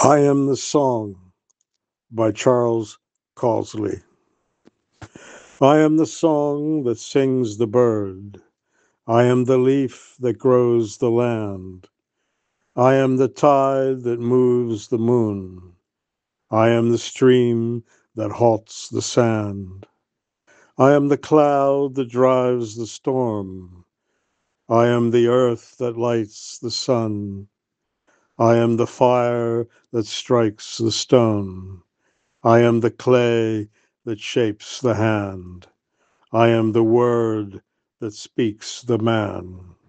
I Am the Song by Charles Causley. I am the song that sings the bird. I am the leaf that grows the land. I am the tide that moves the moon. I am the stream that halts the sand. I am the cloud that drives the storm. I am the earth that lights the sun. I am the fire that strikes the stone. I am the clay that shapes the hand. I am the word that speaks the man.